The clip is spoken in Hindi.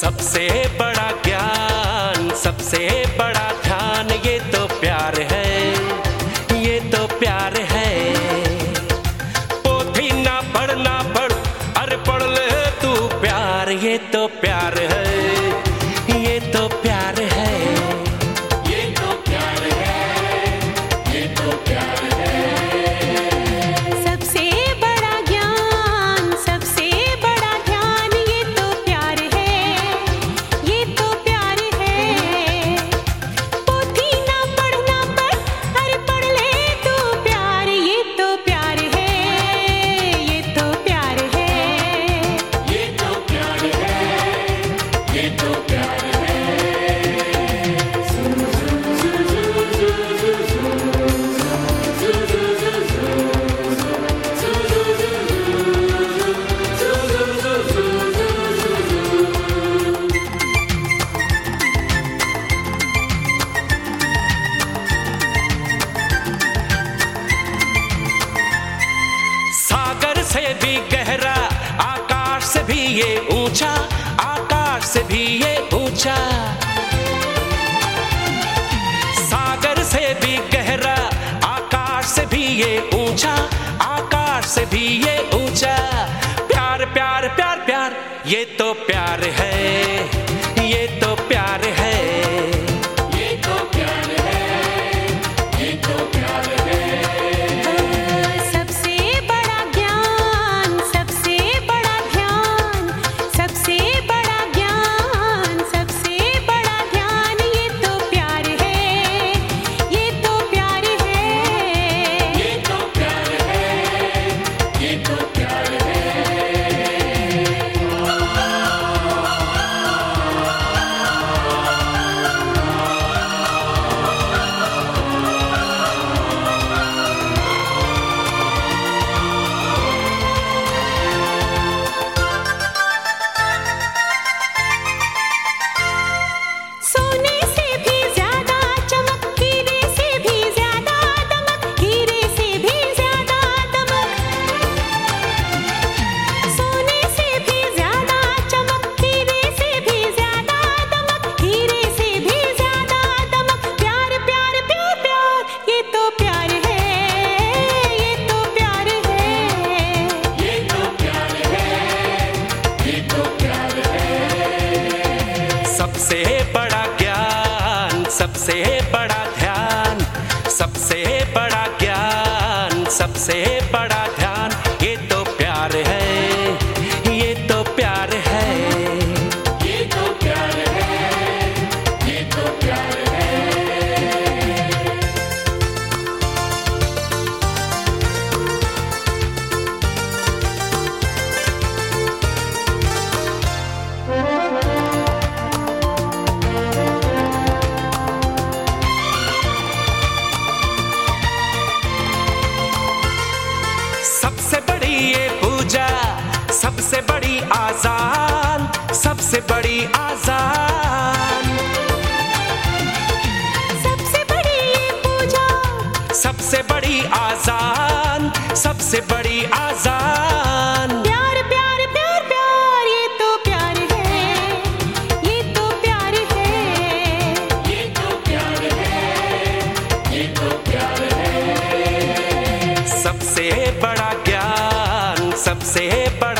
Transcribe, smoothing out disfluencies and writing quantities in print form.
सबसे बड़ा ज्ञान, सबसे बड़ा ध्यान, ये तो प्यार है, ये तो प्यार है। पोथी ना पढ़, अरे पढ़ ले तू प्यार, ये तो प्यार है, ये तो प्यार है। ये तो प्यार है, ये तो प्यार है। सबसे बड़ा ज्ञान, सबसे बड़ा ध्यान, ये तो प्यार है, ये तो प्यार है। पोथी ना पढ़, अरे पढ़ ले तू प्यार, ये तो प्यार है, ये तो प्यार है। ये तो प्यार है, ये तो प्यार है। सागर से भी गहरा, आकाश से भी ये ऊंचा, आकाश से भी ये ऊंचा। सागर से भी गहरा, आकाश से भी ये ऊंचा, आकाश से भी ये ऊंचा। प्यार प्यार प्यार प्यार, ये तो प्यार है, ये तो प्यार है। ये तो प्यार है, ये तो प्यार है। सबसे बड़ा ज्ञान, सबसे बड़ा ध्यान, सबसे बड़ा ज्ञान, सबसे बड़ा ध्यान, ये तो प्यार है, ये तो प्यार है। ये तो प्यार है, ये तो प्यार है। सोने से भी ज्यादा चमक, हीरे से भी ज्यादा दमक, हीरे से भी ज्यादा दमक। सोने से भी ज्यादा चमक, हीरे से भी ज्यादा दमक, हीरे से भी ज्यादा दमक। प्यार प्यार प्यार प्यार, ये तो प्यार है, ये तो प्यार है। ये तो प्यार है, ये तो प्यार है। सबसे बड़ा ज्ञान, सबसे बड़ा ध्यान, सबसे बड़ा ज्ञान, सबसे बड़ा ध्यान, ये तो प्यार है, ये तो प्यार है। ये तो प्यार है, ये तो प्यार है। सबसे बड़ी ये पूजा, सबसे बड़ी आजान, सबसे बड़ी आजान। सबसे बड़ी ये पूजा, सबसे बड़ी आजान, सबसे बड़ी आजान। प्यार प्यार प्यार प्यार, ये तो प्यार है, ये तो प्यार है। ये तो प्यार है, ये तो प्यार है। सबसे बड़ा ज्ञान, सबसे बड़ा